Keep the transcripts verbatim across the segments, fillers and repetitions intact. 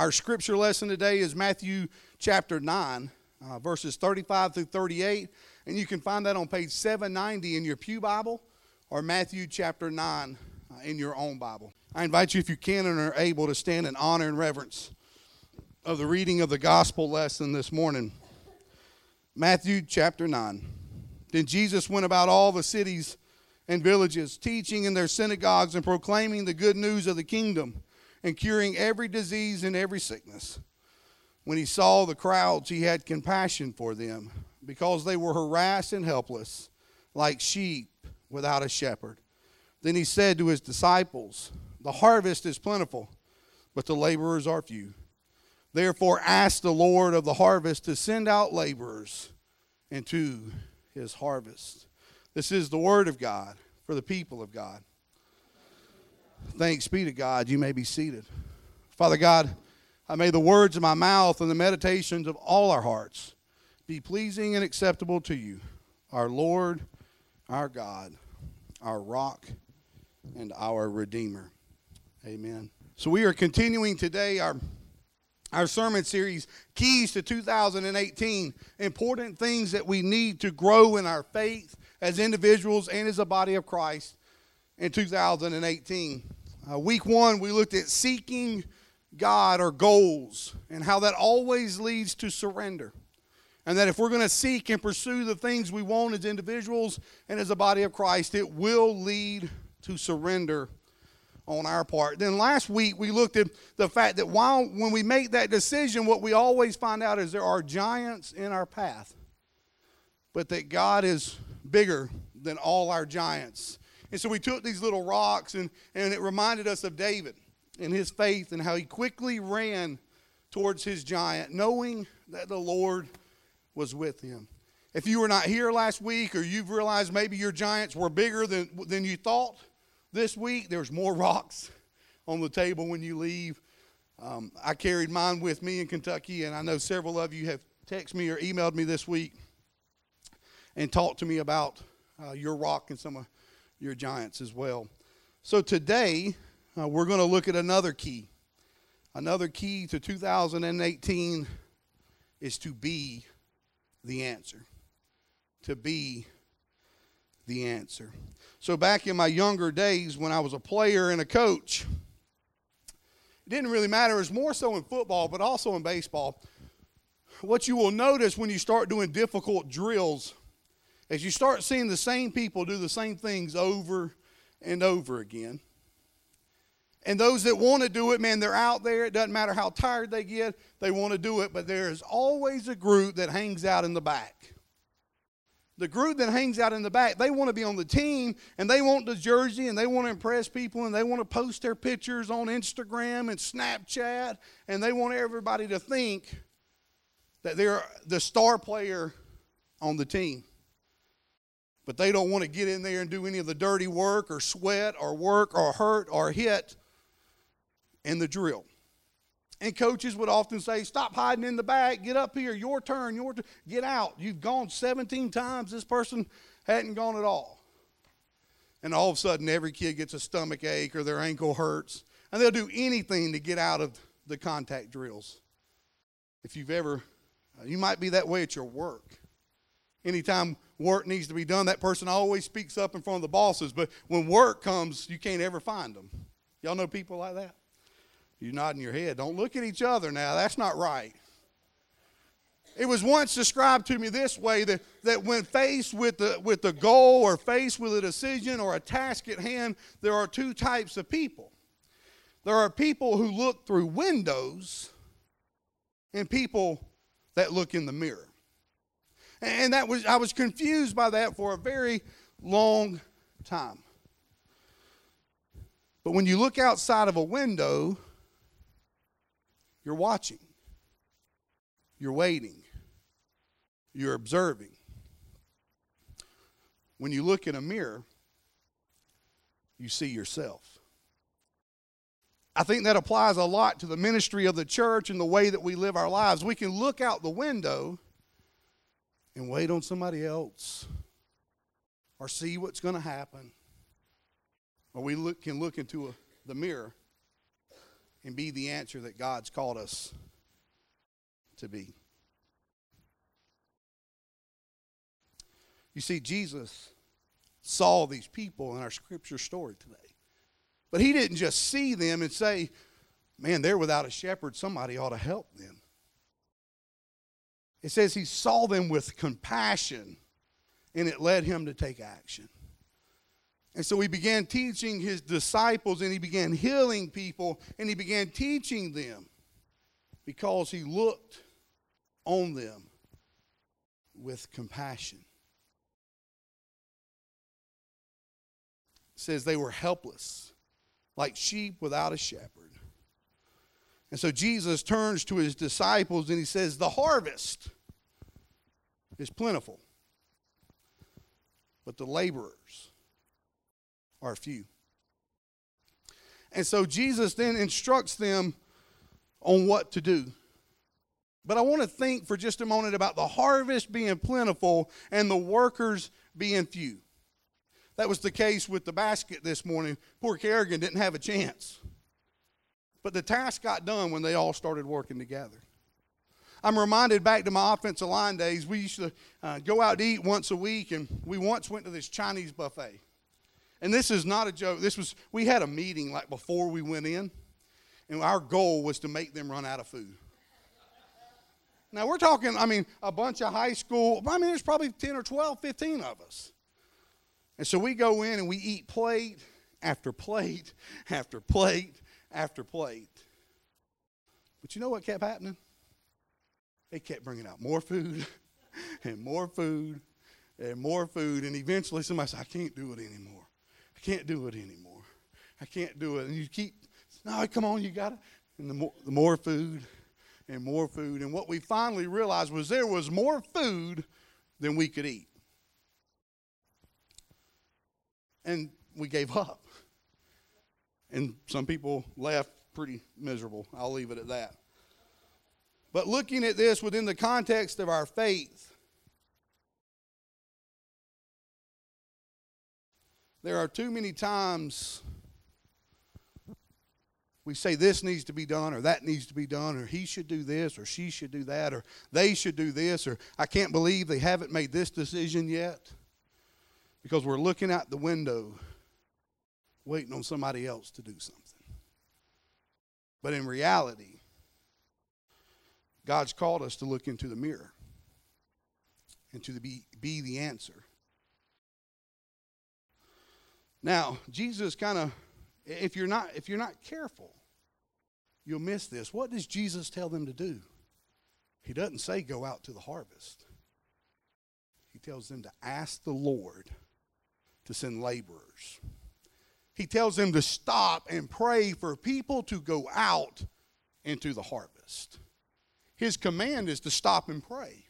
Our scripture lesson today is Matthew chapter nine, uh, verses thirty-five through thirty-eight. And you can find that on page seven ninety in your pew Bible or Matthew chapter nine uh, in your own Bible. I invite you, if you can and are able, to stand in honor and reverence of the reading of the gospel lesson this morning. Matthew chapter nine. Then Jesus went about all the cities and villages, teaching in their synagogues and proclaiming the good news of the kingdom and curing every disease and every sickness. When he saw the crowds, he had compassion for them, because they were harassed and helpless, like sheep without a shepherd. Then he said to his disciples, "The harvest is plentiful, but the laborers are few. Therefore ask the Lord of the harvest to send out laborers into his harvest." This is the word of God for the people of God. Thanks be to God. You may be seated. Father God, I may the words of my mouth and the meditations of all our hearts be pleasing and acceptable to you, our Lord, our God, our rock, and our Redeemer. Amen. So we are continuing today our Our sermon series, Keys to two thousand eighteen, important things that we need to grow in our faith as individuals and as a body of Christ in two thousand eighteen. Uh, week one, we looked at seeking God or goals and how that always leads to surrender. And that if we're going to seek and pursue the things we want as individuals and as a body of Christ, it will lead to surrender on our part. Then last week we looked at the fact that while when we make that decision, what we always find out is there are giants in our path, but that God is bigger than all our giants. And so we took these little rocks, and, and it reminded us of David and his faith and how he quickly ran towards his giant, knowing that the Lord was with him. If you were not here last week, or you've realized maybe your giants were bigger than, than you thought, this week, there's more rocks on the table when you leave. Um, I carried mine with me in Kentucky, and I know several of you have texted me or emailed me this week and talked to me about uh, your rock and some of your giants as well. So today, uh, we're going to look at another key. Another key to two thousand eighteen is to be the answer. To be the answer. So back in my younger days when I was a player and a coach, it didn't really matter. It was more so in football, but also in baseball. What you will notice when you start doing difficult drills is you start seeing the same people do the same things over and over again. And those that want to do it, man, they're out there. It doesn't matter how tired they get. They want to do it, but there's always a group that hangs out in the back. The group that hangs out in the back, they want to be on the team, and they want the jersey, and they want to impress people, and they want to post their pictures on Instagram and Snapchat, and they want everybody to think that they're the star player on the team. But they don't want to get in there and do any of the dirty work or sweat or work or hurt or hit in the drill. And coaches would often say, "Stop hiding in the back. Get up here. Your turn. Your turn. Get out. You've gone seventeen times. This person hadn't gone at all." And all of a sudden, every kid gets a stomach ache or their ankle hurts. And they'll do anything to get out of the contact drills. If you've ever, you might be that way at your work. Anytime work needs to be done, that person always speaks up in front of the bosses. But when work comes, you can't ever find them. Y'all know people like that? You're nodding your head. Don't look at each other now. That's not right. It was once described to me this way, that, that when faced with the, with the goal or faced with a decision or a task at hand, there are two types of people. There are people who look through windows and people that look in the mirror. And that was I was confused by that for a very long time. But when you look outside of a window, you're watching, you're waiting, you're observing. When you look in a mirror, you see yourself. I think that applies a lot to the ministry of the church and the way that we live our lives. We can look out the window and wait on somebody else or see what's going to happen. Or we look, can look into a, the mirror and be the answer that God's called us to be. You see, Jesus saw these people in our scripture story today. But he didn't just see them and say, man, they're without a shepherd. Somebody ought to help them. It says he saw them with compassion, and it led him to take action. And so he began teaching his disciples, and he began healing people, and he began teaching them because he looked on them with compassion. It says they were helpless, like sheep without a shepherd. And so Jesus turns to his disciples and he says, the harvest is plentiful, but the laborers are few. And so Jesus then instructs them on what to do. But I want to think for just a moment about the harvest being plentiful and the workers being few. That was the case with the basket this morning. Poor Kerrigan didn't have a chance. But the task got done when they all started working together. I'm reminded back to my offensive line days. We used to uh, go out to eat once a week, and we once went to this Chinese buffet. And this is not a joke. This was, we had a meeting like before we went in, and our goal was to make them run out of food. Now, we're talking, I mean, a bunch of high school, I mean, there's probably ten or twelve, fifteen of us. And so we go in and we eat plate after plate after plate after plate. But you know what kept happening? They kept bringing out more food and more food and more food. And eventually somebody said, I can't do it anymore. I can't do it anymore. I can't do it. And you keep, no, come on, you got it. And the more, the more food and more food. And what we finally realized was there was more food than we could eat. And we gave up. And some people left pretty miserable. I'll leave it at that. But looking at this within the context of our faith, there are too many times we say this needs to be done, or that needs to be done, or he should do this, or she should do that, or they should do this, or I can't believe they haven't made this decision yet. Because we're looking out the window, waiting on somebody else to do something. But in reality, God's called us to look into the mirror and to be, be the answer. Now, Jesus kind of, if you're not if you're not careful, you'll miss this. What does Jesus tell them to do? He doesn't say go out to the harvest. He tells them to ask the Lord to send laborers. He tells them to stop and pray for people to go out into the harvest. His command is to stop and pray.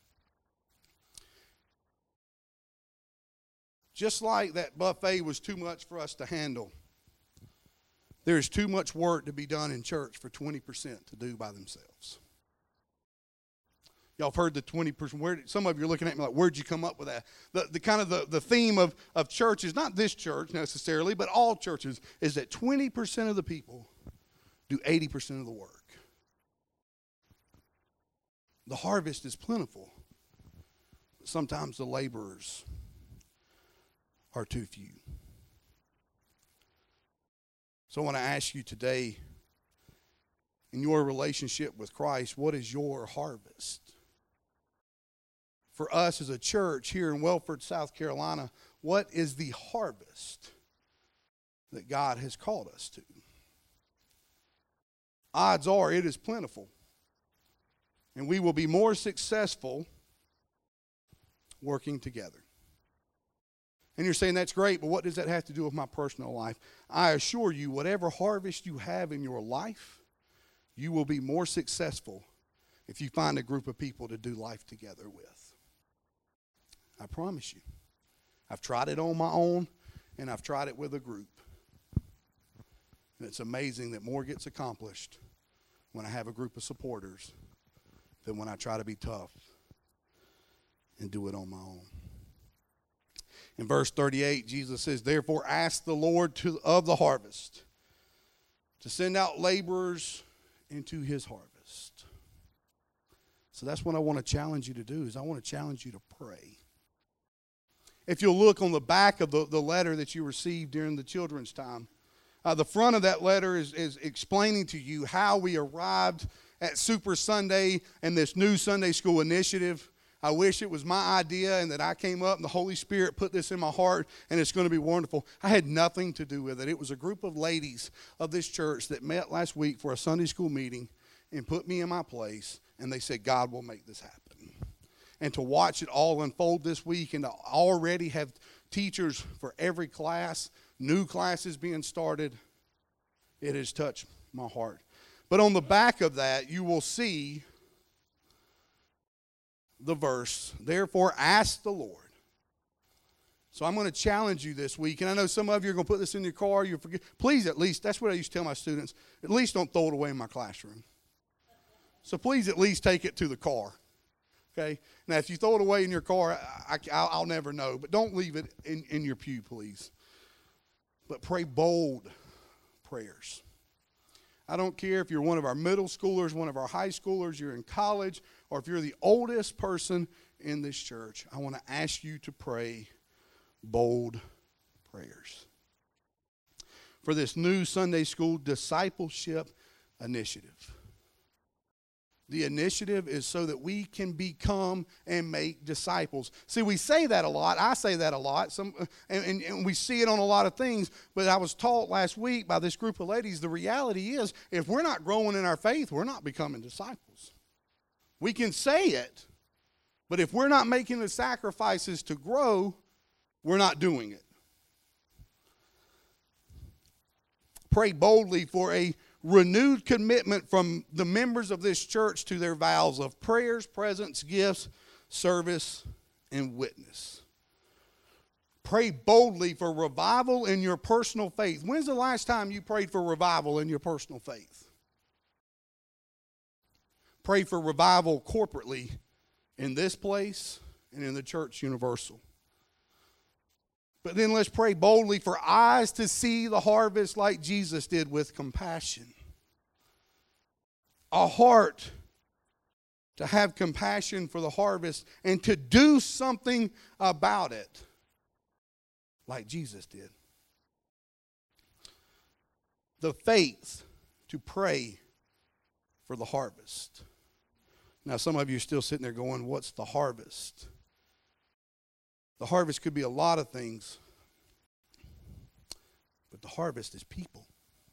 Just like that buffet was too much for us to handle, there is too much work to be done in church for twenty percent to do by themselves. Y'all have heard the twenty percent. Where, some of you are looking at me like, where'd you come up with that? The, the kind of the, the theme of, of churches, not this church necessarily, but all churches, is that twenty percent of the people do eighty percent of the work. The harvest is plentiful, but sometimes the laborers are too few. So I want to ask you today, in your relationship with Christ, what is your harvest? For us as a church here in Welford, South Carolina, what is the harvest that God has called us to? Odds are it is plentiful. And we will be more successful working together. And you're saying, that's great, but what does that have to do with my personal life? I assure you, whatever harvest you have in your life, you will be more successful if you find a group of people to do life together with. I promise you. I've tried it on my own, and I've tried it with a group. And it's amazing that more gets accomplished when I have a group of supporters than when I try to be tough and do it on my own. In verse thirty-eight, Jesus says, therefore ask the Lord to, of the harvest to send out laborers into his harvest. So that's what I want to challenge you to do, is I want to challenge you to pray. If you'll look on the back of the, the letter that you received during the children's time, uh, the front of that letter is, is explaining to you how we arrived at Super Sunday and this new Sunday school initiative. I wish it was my idea and that I came up and the Holy Spirit put this in my heart and it's going to be wonderful. I had nothing to do with it. It was a group of ladies of this church that met last week for a Sunday school meeting and put me in my place, and they said, God will make this happen. And to watch it all unfold this week and to already have teachers for every class, new classes being started, it has touched my heart. But on the back of that, you will see the verse, therefore ask the Lord. So I'm going to challenge you this week, and I know some of you are going to put this in your car. You forget. Please, at least, that's what I used to tell my students, at least don't throw it away in my classroom. So please at least take it to the car. Okay? Now, if you throw it away in your car, I, I, I'll never know. But don't leave it in, in your pew, please. But pray bold prayers. I don't care if you're one of our middle schoolers, one of our high schoolers, you're in college, or if you're the oldest person in this church. I want to ask you to pray bold prayers for this new Sunday school discipleship initiative. The initiative is so that we can become and make disciples. See, we say that a lot. I say that a lot. Some, and, and, and we see it on a lot of things. But I was taught last week by this group of ladies, the reality is, if we're not growing in our faith, we're not becoming disciples. We can say it, but if we're not making the sacrifices to grow, we're not doing it. Pray boldly for a renewed commitment from the members of this church to their vows of prayers, presence, gifts, service, and witness. Pray boldly for revival in your personal faith. When's the last time you prayed for revival in your personal faith? Pray for revival corporately in this place and in the church universal. But then let's pray boldly for eyes to see the harvest like Jesus did, with compassion. A heart to have compassion for the harvest and to do something about it like Jesus did. The faith to pray for the harvest. Now, some of you are still sitting there going, what's the harvest? The harvest could be a lot of things, but the harvest is people.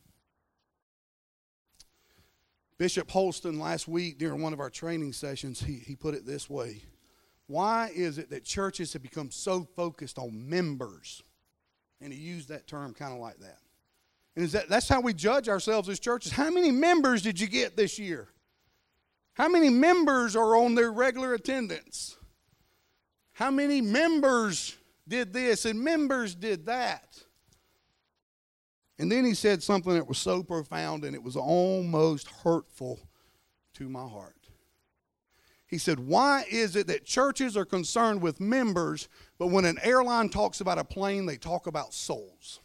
Bishop Holston last week during one of our training sessions, he, he put it this way. Why is it that churches have become so focused on members? And he used that term kind of like that. And is that, that's how we judge ourselves as churches. How many members did you get this year? How many members are on their regular attendance? How many members did this and members did that? And then he said something that was so profound and it was almost hurtful to my heart. He said, why is it that churches are concerned with members, but when an airline talks about a plane, they talk about souls?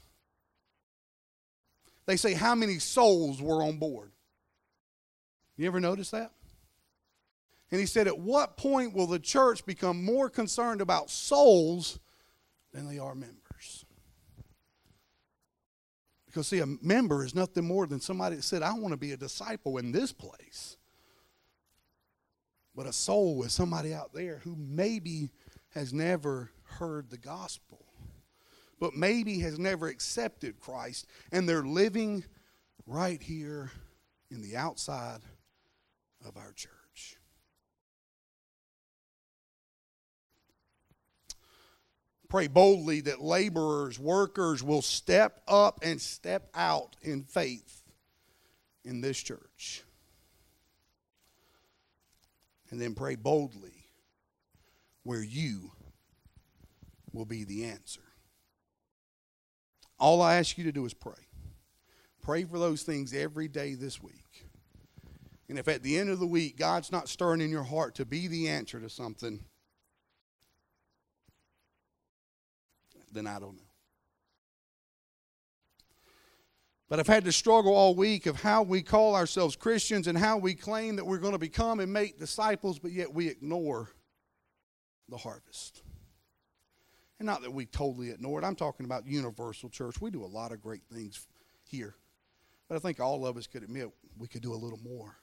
They say how many souls were on board. You ever notice that? And he said, at what point will the church become more concerned about souls than they are members? Because, see, a member is nothing more than somebody that said, I want to be a disciple in this place. But a soul is somebody out there who maybe has never heard the gospel, but maybe has never accepted Christ, and they're living right here in the outside of our church. Pray boldly that laborers, workers will step up and step out in faith in this church. And then pray boldly where you will be the answer. All I ask you to do is pray. Pray for those things every day this week. And if at the end of the week God's not stirring in your heart to be the answer to something, then I don't know. But I've had to struggle all week of how we call ourselves Christians and how we claim that we're going to become and make disciples, but yet we ignore the harvest. And not that we totally ignore it. I'm talking about Universal Church. We do a lot of great things here. But I think all of us could admit we could do a little more.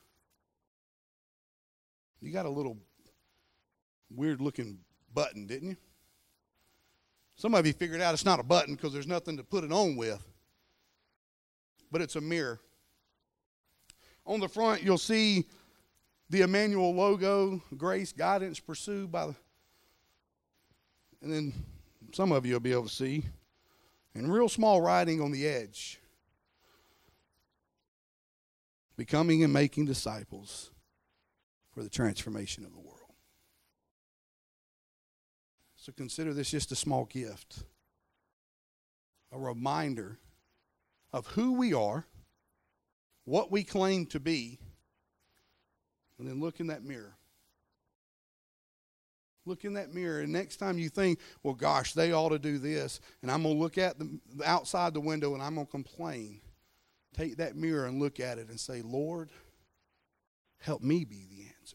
You got a little weird-looking button, didn't you? Some of you figured out it's not a button because there's nothing to put it on with. But it's a mirror. On the front, you'll see the Emmanuel logo, grace, guidance, pursued by the... And then some of you will be able to see, in real small writing on the edge, becoming and making disciples for the transformation of the world. So consider this just a small gift, a reminder of who we are, what we claim to be, and then look in that mirror. Look in that mirror, and next time you think, well, gosh, they ought to do this, and I'm going to look at the outside the window and I'm going to complain. Take that mirror and look at it and say, Lord, help me be the answer.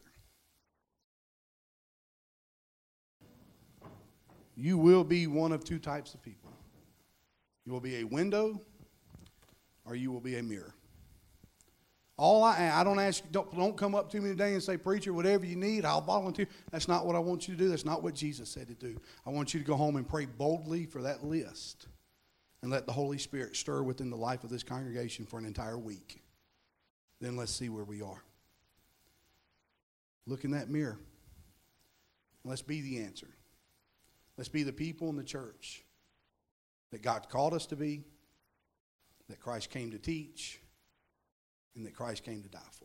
You will be one of two types of people. You will be a window, or you will be a mirror. All I I don't ask, don't, don't come up to me today and say, preacher, whatever you need, I'll volunteer. That's not what I want you to do. That's not what Jesus said to do. I want you to go home and pray boldly for that list and let the Holy Spirit stir within the life of this congregation for an entire week. Then let's see where we are. Look in that mirror. Let's be the answer. Let's be the people in the church that God called us to be, that Christ came to teach, and that Christ came to die for.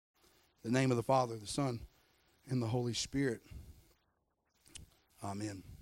In the name of the Father, the Son, and the Holy Spirit. Amen.